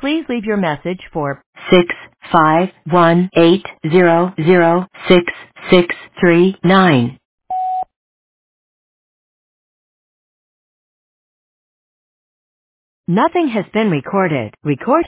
Please leave your message for 651-800-6639. Nothing has been recorded. Record